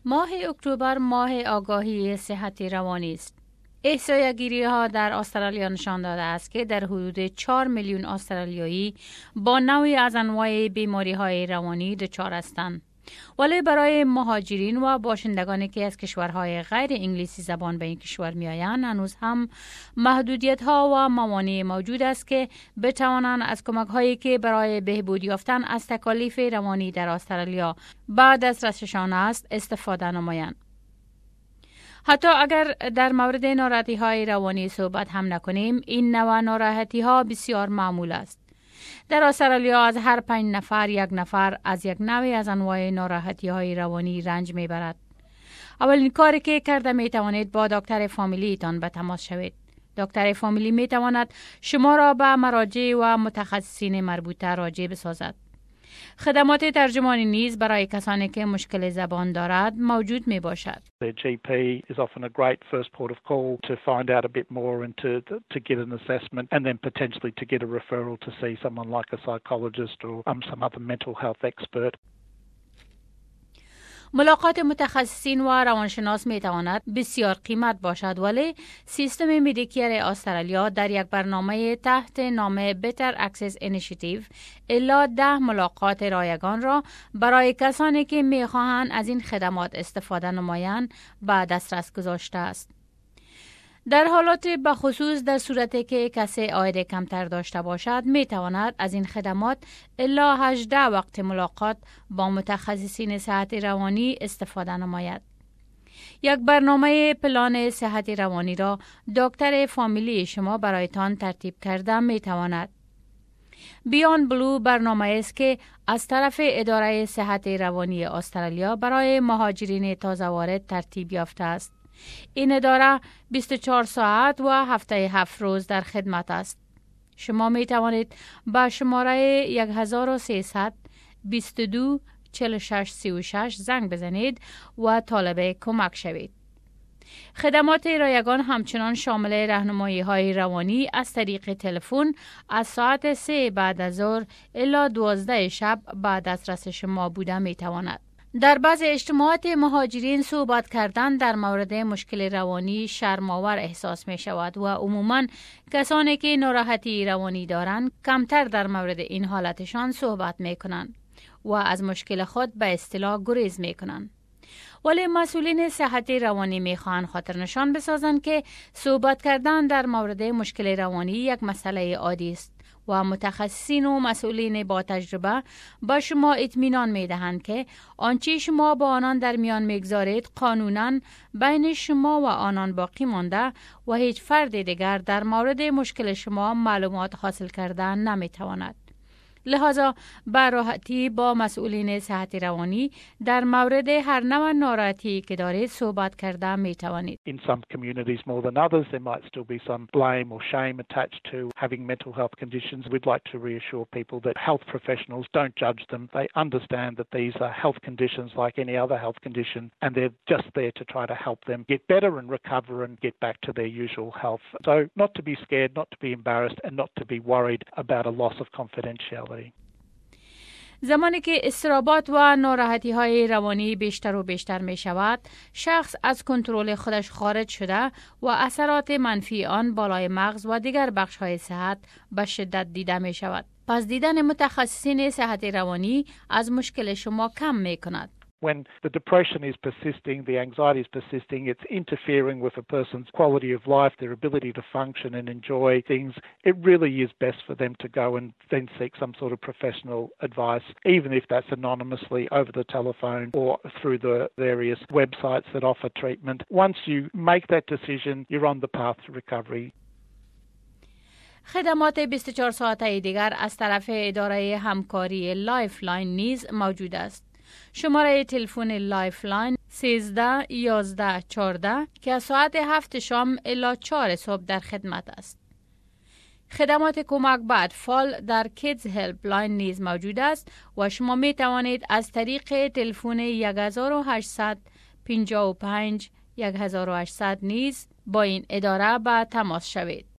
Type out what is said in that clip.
ماه اکتبر ماه آگاهی صحت روانی است. احصایه‌گیری ها در استرالیا نشان داده است که در حدود 4 میلیون استرالیایی با نوعی از انواع بیماری های روانی دچار هستند. ولی برای مهاجرین و باشندگانی که از کشورهای غیر انگلیسی زبان به این کشور می آیند هنوز هم محدودیت ها و موانع موجود است که بتوانند از کمک هایی که برای بهبود یافتن از تکالیف روانی در استرالیا بعد از دسترسشان است استفاده نمایند. حتی اگر در مورد ناراحتی های روانی صحبت هم نکنیم، این نوع ناراحتی ها بسیار معمول است. در استرالیا از هر 5 نفر یک نفر از یک نوعی از انواع ناراحتی های روانی رنج میبرد. اولین کاری که کرده می توانید با دکتر فامیلی تان به تماس شوید. دکتر فامیلی می تواند شما را به مراجع و متخصصین مربوطه راجع بسازد. خدمات ترجمانی نیز برای کسانی که مشکل زبان دارد موجود می باشد. Their GP is often a great first port of call to find out a bit more and to get an assessment and then potentially to get a referral to see someone like a psychologist or some other mental health expert. ملاقات متخصصین و روانشناس می تواند بسیار قیمت باشد، ولی سیستم مدیکر استرالیا در یک برنامه تحت نام Better Access Initiative الا 10 ملاقات رایگان را برای کسانی که می خواهند از این خدمات استفاده نمایند به دسترس گذاشته است. در حالات بخصوص در صورتی که کسی عاید کمتر داشته باشد می تواند از این خدمات الا 18 وقت ملاقات با متخصصین صحت روانی استفاده نماید. یک برنامه پلان صحت روانی را دکتر فامیلی شما برایتان ترتیب کرده می تواند. بیان بلو برنامه است که از طرف اداره صحت روانی استرالیا برای مهاجرین تازه وارد ترتیب یافته است. این اداره 24 ساعت و هفته 7 روز در خدمت است. شما می توانید با شماره 1300 22 46 36 زنگ بزنید و طالب کمک شوید. خدمات رایگان همچنان شامل راهنمایی های روانی از طریق تلفن از ساعت 3 بعد از ظهر الی 12 شب به دسترس شما بوده می تواند. در بعض اجتماعات مهاجرین صحبت کردن در مورد مشکل روانی شرم‌آور احساس می شود و عموماً کسانی که ناراحتی روانی دارند کمتر در مورد این حالتشان صحبت می کنند و از مشکل خود به اصطلاح گریز می کنند. ولی مسئولین صحت روانی می خواهند خاطر نشان بسازند که صحبت کردن در مورد مشکل روانی یک مسئله عادی است و متخصصین و مسئولین با تجربه با شما اطمینان می دهند که آنچه شما با آنان در میان میگذارید قانوناً بین شما و آنان باقی مانده و هیچ فرد دیگر در مورد مشکل شما معلومات حاصل کردن نمی تواند. لذا به راحتی با مسئولین صحت روانی در مورد هر نوع ناراحتی که دارید صحبت کرده می توانید. In some communities more than others there might still be some blame or shame attached to having mental health conditions. We'd like to reassure people that health professionals don't judge them. They understand that these are health conditions like any other health condition and they're just there to try to help them get better and recover and get back to their usual health. So not to be scared, not to be embarrassed and not to be worried about a loss of confidentiality. زمانی که اضطرابات و ناراحتی های روانی بیشتر و بیشتر می شود، شخص از کنترل خودش خارج شده و اثرات منفی آن بالای مغز و دیگر بخش های صحت به شدت دیده می شود. پس دیدن متخصصین صحت روانی از مشکل شما کم می کند. When the depression is persisting, the anxiety is persisting, it's interfering with a person's quality of life, their ability to function and enjoy things, it really is best for them to go and then seek some sort of professional advice, even if that's anonymously over the telephone or through the various websites that offer treatment. Once you make that decision, you're on the path to recovery. خدمات 24 ساعته دیگر از طرف اداره همکاری لایفلاین نیز موجود است. شماره تلفن لایفلاین 13 11 14 که از ساعت 7 شام الی 4 صبح در خدمت است. خدمات کمک به اطفال در کیدز هلپ لاین نیز موجود است و شما می توانید از طریق تلفن 1800 55 1800 نیز با این اداره به تماس شوید.